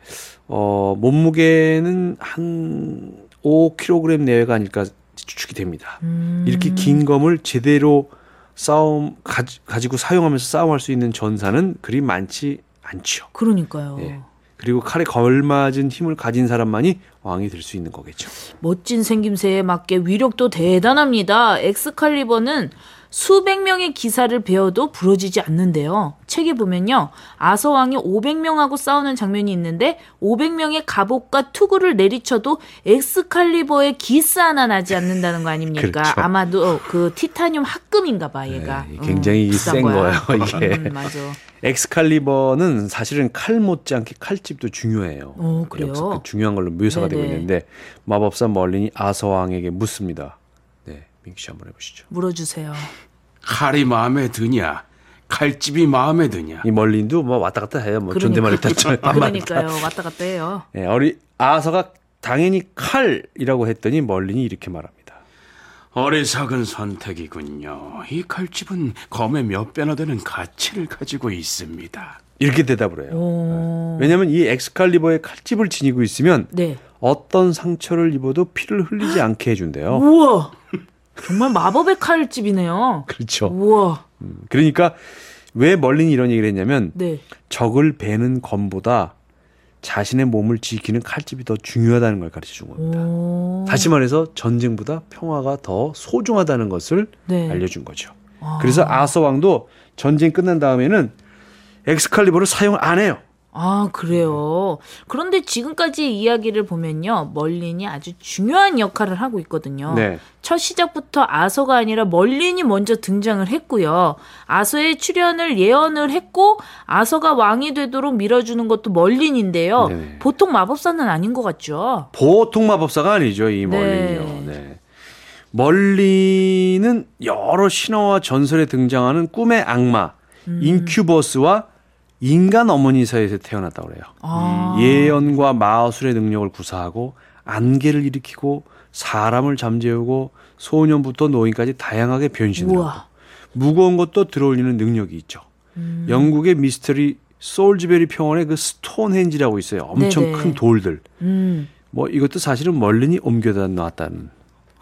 몸무게는 한 5kg 내외가 아닐까 추측이 됩니다. 이렇게 긴 검을 제대로 가지고 사용하면서 싸움할 수 있는 전사는 그리 많지 않죠. 그러니까요. 예. 그리고 칼에 걸맞은 힘을 가진 사람만이 왕이 될 수 있는 거겠죠. 멋진 생김새에 맞게 위력도 대단합니다. 엑스칼리버는 수백 명의 기사를 베어도 부러지지 않는데요. 책에 보면요. 아서왕이 500명하고 싸우는 장면이 있는데 500명의 갑옷과 투구를 내리쳐도 엑스칼리버의 기스 하나 나지 않는다는 거 아닙니까? 그렇죠. 아마도 그 티타늄 합금인가 봐, 얘가. 네, 굉장히 비싼 센 거야. 거예요, 이게. 맞아. 엑스칼리버는 사실은 칼 못지않게 칼집도 중요해요. 그래요? 역사 중요한 걸로 묘사가 되고 네네. 있는데 마법사 멀린이 아서왕에게 묻습니다. 네, 민기 씨 한번 해보시죠. 물어주세요. 칼이 마음에 드냐? 칼집이 마음에 드냐? 이 멀린도 뭐 왔다 갔다 해요. 뭐 존댓말 있다, 반말 있다. 그러니까요. 왔다 갔다 해요. 네, 아서가 당연히 칼이라고 했더니 멀린이 이렇게 말합니다. 어리석은 선택이군요. 이 칼집은 검의 몇 배나 되는 가치를 가지고 있습니다. 이렇게 대답을 해요. 왜냐하면 이 엑스칼리버의 칼집을 지니고 있으면 네. 어떤 상처를 입어도 피를 흘리지 않게 해준대요. 우와. 정말 마법의 칼집이네요. 그렇죠. 우와. 그러니까 왜 멀린이 이런 얘기를 했냐면 네. 적을 베는 검보다 자신의 몸을 지키는 칼집이 더 중요하다는 걸 가르쳐 준 겁니다. 다시 말해서 전쟁보다 평화가 더 소중하다는 것을 네. 알려준 거죠. 그래서 아서 왕도 전쟁 끝난 다음에는 엑스칼리버를 사용 안 해요. 아, 그래요. 그런데 지금까지 이야기를 보면요. 멀린이 아주 중요한 역할을 하고 있거든요. 네. 첫 시작부터 아서가 아니라 멀린이 먼저 등장을 했고요. 아서의 출연을 예언을 했고 아서가 왕이 되도록 밀어주는 것도 멀린인데요. 네네. 보통 마법사는 아닌 것 같죠. 보통 마법사가 아니죠, 이 멀린이요. 네. 멀린은 여러 신화와 전설에 등장하는 꿈의 악마, 인큐버스와 인간 어머니 사이에서 태어났다고 그래요. 예언과 마술의 능력을 구사하고 안개를 일으키고 사람을 잠재우고 소년부터 노인까지 다양하게 변신을 하고 무거운 것도 들어올리는 능력이 있죠. 영국의 미스터리 소울즈베리 평원에 그 스톤헨지라고 있어요. 엄청 네네. 큰 돌들. 뭐 이것도 사실은 멀린이 옮겨다 놨다는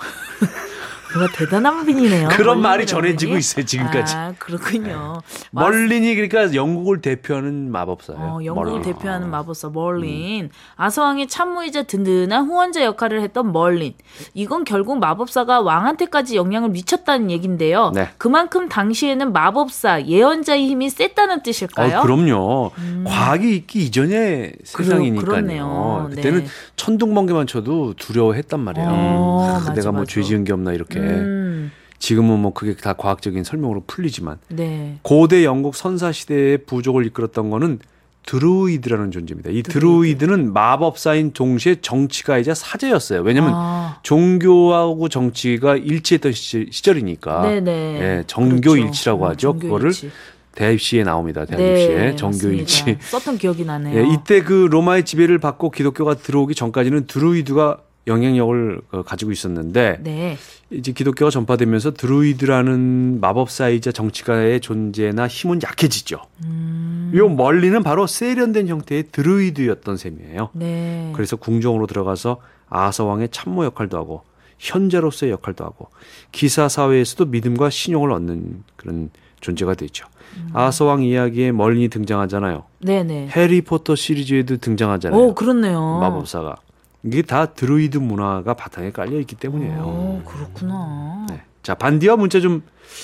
뭔가 대단한 분이네요. 그런 말이 멀린이 전해지고 여러분이. 있어요, 지금까지. 아, 그렇군요. 멀린이 그러니까 영국을 대표하는 마법사예요. 영국을 멀린. 대표하는 마법사 멀린. 아서왕의 참모이자 든든한 후원자 역할을 했던 멀린. 이건 결국 마법사가 왕한테까지 영향을 미쳤다는 얘긴데요. 네. 그만큼 당시에는 마법사, 예언자의 힘이 셌다는 뜻일까요? 그럼요. 과학이 있기 이전의 세상이니까요. 그렇네요. 그때는 네. 천둥번개만 쳐도 두려워했단 말이에요. 맞아, 내가 뭐 맞아. 죄 지은 게 없나 이렇게. 지금은 뭐 그게 다 과학적인 설명으로 풀리지만 네. 고대 영국 선사 시대의 부족을 이끌었던 거는 드루이드라는 존재입니다. 이 드루이드는 마법사인 동시에 정치가이자 사제였어요. 왜냐하면 종교하고 정치가 일치했던 시절이니까. 네네. 예, 정교일치라고 그렇죠. 하죠. 그거를 정교일치. 대입시에 나옵니다. 대입시에 네, 정교일치. 맞습니다. 썼던 기억이 나네요. 예, 이때 그 로마의 지배를 받고 기독교가 들어오기 전까지는 드루이드가 영향력을 가지고 있었는데 네. 이제 기독교가 전파되면서 드루이드라는 마법사이자 정치가의 존재나 힘은 약해지죠. 요 멀리는 바로 세련된 형태의 드루이드였던 셈이에요. 네. 그래서 궁정으로 들어가서 아서왕의 참모 역할도 하고 현자로서의 역할도 하고 기사 사회에서도 믿음과 신용을 얻는 그런 존재가 되죠. 아서왕 이야기에 멀린이 등장하잖아요. 네네. 해리포터 시리즈에도 등장하잖아요. 오, 그렇네요. 마법사가. 이게 다 드루이드 문화가 바탕에 깔려 있기 때문이에요. 오, 그렇구나. 네. 자, 반디와 문자 좀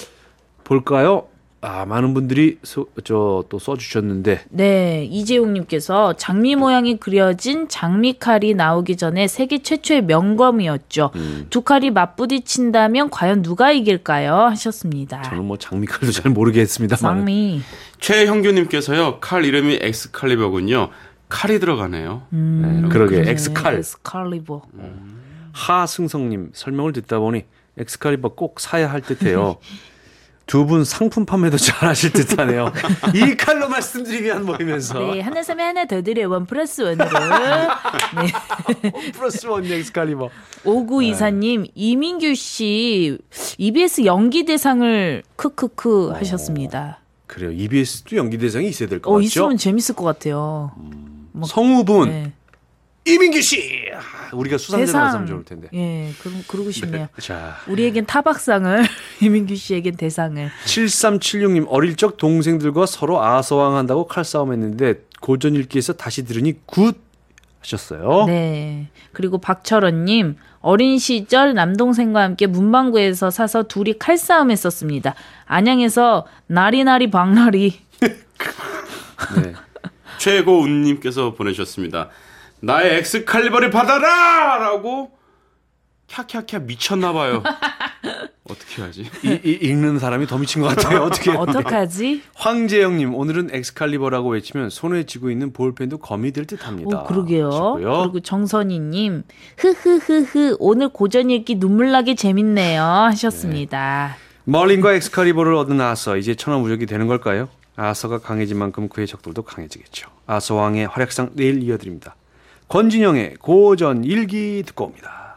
볼까요? 많은 분들이 또 써주셨는데. 네, 이재용님께서 장미 모양이 그려진 장미칼이 나오기 전에 세계 최초의 명검이었죠. 두 칼이 맞부딪힌다면 과연 누가 이길까요? 하셨습니다. 저는 뭐 장미칼도 잘 모르겠습니다만. 장미. 최형규님께서요. 칼 이름이 엑스칼리버군요. 칼이 들어가네요. 네, 그러게 엑스칼. 엑스칼리버. 하승성님 설명을 듣다 보니 엑스칼리버 꼭 사야 할 듯해요. 두 분 상품 판매도 잘하실 듯하네요. 이 칼로 말씀드리면 모이면서. 네, 하나 사면 하나 더 드려. 원 플러스 원으로. 네. 플러스 원 엑스칼리버. 5924님, 이민규 씨 EBS 연기 대상을 크크크 하셨습니다. 그래요. EBS도 연기 대상이 있어야 될 것 같죠? 있으면 재밌을 것 같아요. 성우분 네. 이민규 씨. 우리가 수상자 나왔으면 좋을 텐데. 예, 그러고 싶네요. 자, 우리에겐 타박상을, 이민규 씨에겐 대상을. 7376님 어릴 적 동생들과 서로 아서왕 한다고 칼싸움했는데 고전 읽기에서 다시 들으니 굿 하셨어요. 네. 그리고 박철원님, 어린 시절 남동생과 함께 문방구에서 사서 둘이 칼싸움했었습니다. 안양에서 나리나리 박나리. 네. 최고운님께서 보내주셨습니다. 나의 엑스칼리버를 받아라! 라고 캬캬캬 미쳤나봐요. 어떻게 하지? 읽는 사람이 더 미친 것 같아요. 어떻게? 어떡하지? 황재영님 오늘은 엑스칼리버라고 외치면 손에 쥐고 있는 볼펜도 검이 될 듯합니다. 오, 그러게요. 하셨고요. 그리고 정선희님, 흐흐흐흐, 오늘 고전 읽기 눈물나게 재밌네요. 하셨습니다. 멀린과 엑스칼리버를 얻은 아서 이제 천하무적이 되는 걸까요? 아서가 강해진 만큼 그의 적들도 강해지겠죠. 아서 왕의 활약상 내일 이어드립니다. 권진영의 고전 일기 듣고 옵니다.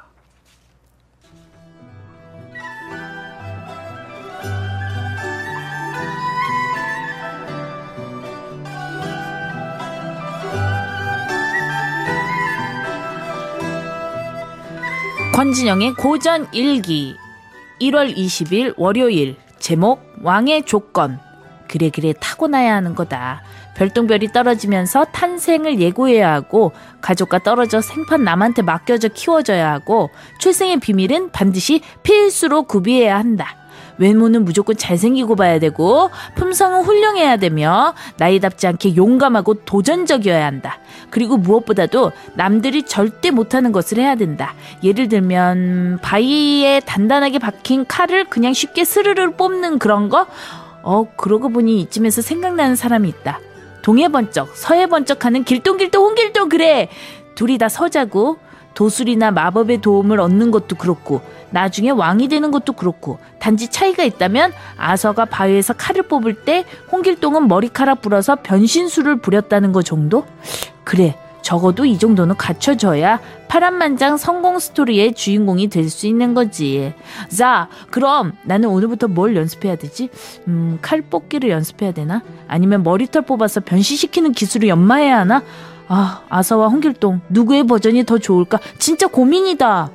권진영의 고전 일기 1월 20일 월요일 제목 왕의 조건 그래 타고나야 하는 거다. 별똥별이 떨어지면서 탄생을 예고해야 하고 가족과 떨어져 생판 남한테 맡겨져 키워져야 하고 출생의 비밀은 반드시 필수로 구비해야 한다. 외모는 무조건 잘생기고 봐야 되고 품성은 훌륭해야 되며 나이답지 않게 용감하고 도전적이어야 한다. 그리고 무엇보다도 남들이 절대 못하는 것을 해야 된다. 예를 들면 바위에 단단하게 박힌 칼을 그냥 쉽게 스르르 뽑는 그런 거? 그러고 보니 이쯤에서 생각나는 사람이 있다. 동해 번쩍 서해 번쩍하는 길동길동 홍길동 그래. 둘이 다 서자고 도술이나 마법의 도움을 얻는 것도 그렇고 나중에 왕이 되는 것도 그렇고 단지 차이가 있다면 아서가 바위에서 칼을 뽑을 때 홍길동은 머리카락 불어서 변신술을 부렸다는 거 정도? 그래 적어도 이 정도는 갖춰져야 파란만장 성공 스토리의 주인공이 될 수 있는 거지. 자, 그럼 나는 오늘부터 뭘 연습해야 되지? 칼 뽑기를 연습해야 되나? 아니면 머리털 뽑아서 변신시키는 기술을 연마해야 하나? 아, 아서와 홍길동 누구의 버전이 더 좋을까? 진짜 고민이다.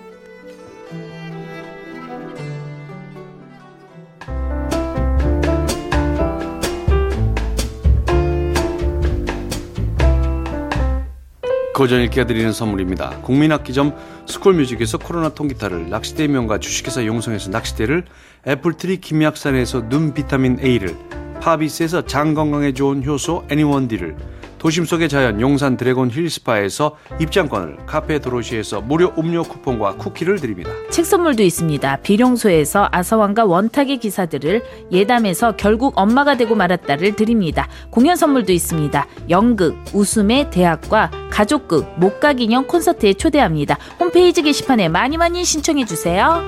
고전 읽기가 드리는 선물입니다. 국민학기점 스쿨뮤직에서 코로나 통기타를, 낚시대 명가 주식회사 용성에서 낚시대를, 애플트리 김약산에서 눈 비타민 A를, 파비스에서 장 건강에 좋은 효소 애니원디를, 도심 속의 자연 용산 드래곤 힐스파에서 입장권을, 카페 도로시에서 무료 음료 쿠폰과 쿠키를 드립니다. 책 선물도 있습니다. 비룡소에서 아서왕과 원탁의 기사들을, 예담에서 결국 엄마가 되고 말았다를 드립니다. 공연 선물도 있습니다. 연극, 웃음의 대학과 가족극, 목가기념 콘서트에 초대합니다. 홈페이지 게시판에 많이 많이 신청해 주세요.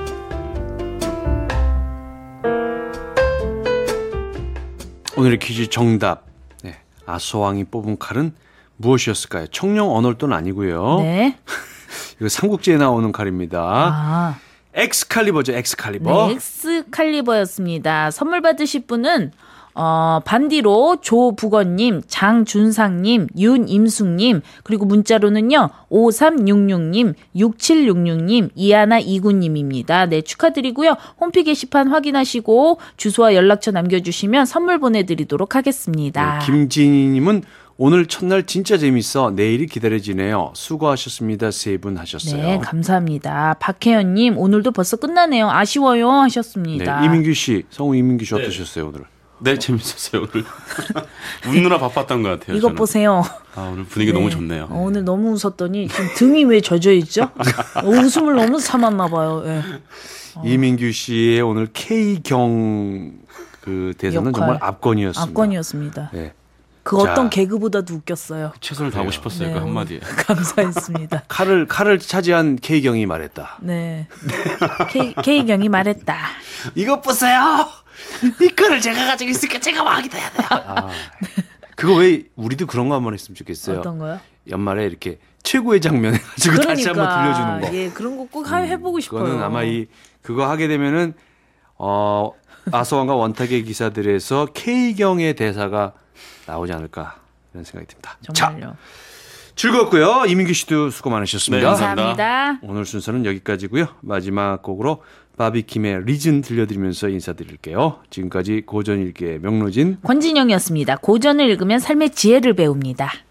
오늘의 퀴즈 정답. 아서왕이 뽑은 칼은 무엇이었을까요? 청룡 언월도는 아니고요. 네. 이거 삼국지에 나오는 칼입니다. 아. 엑스칼리버죠, 엑스칼리버. 네, 엑스칼리버였습니다. 선물 받으실 분은 반디로 조부건님, 장준상님, 윤임숙님, 그리고 문자로는요 5366님, 6766님, 이하나이구님입니다. 네, 축하드리고요. 홈피 게시판 확인하시고 주소와 연락처 남겨주시면 선물 보내드리도록 하겠습니다. 네, 김진희님은 오늘 첫날 진짜 재밌어. 내일이 기다려지네요. 수고하셨습니다. 세 분 하셨어요. 네, 감사합니다. 박혜연님, 오늘도 벌써 끝나네요. 아쉬워요 하셨습니다. 네, 이민규 씨, 성우 이민규 씨 어떠셨어요 오늘? 네, 재밌었어요, 오늘. 웃느라 바빴던 것 같아요. 이것 저는. 보세요. 아, 오늘 분위기 너무 좋네요. 오늘 너무 웃었더니 지금 등이 왜 젖어 있죠? 웃음을 너무 참았나 봐요. 네. 이민규 씨의 오늘 K경 그 대사는 역할. 정말 압권이었습니다. 압권이었습니다. 네. 그 자. 어떤 개그보다도 웃겼어요. 최선을 다하고 싶었어요, 네, 그 한마디에. 감사했습니다. 칼을 차지한 K경이 말했다. 네. K경이 말했다. 이것 보세요. 이 칼을 제가 가지고 있으니까 제가 왕이 돼야 돼요. 그거 왜 우리도 그런 거 한번 했으면 좋겠어요. 어떤 거요? 연말에 이렇게 최고의 장면 해가지고 다시 한번 들려주는 거. 예, 그런 거 꼭 해보고 싶어요. 그거는 아마 그거 하게 되면은 아서왕과 원탁의 기사들에서 K경의 대사가 나오지 않을까 이런 생각이 듭니다. 정말요. 자, 즐거웠고요. 이민규 씨도 수고 많으셨습니다. 네, 감사합니다. 오늘 순서는 여기까지고요. 마지막 곡으로 바비킴의 리즌 들려드리면서 인사드릴게요. 지금까지 고전 읽기의 명로진 권진영이었습니다. 고전을 읽으면 삶의 지혜를 배웁니다.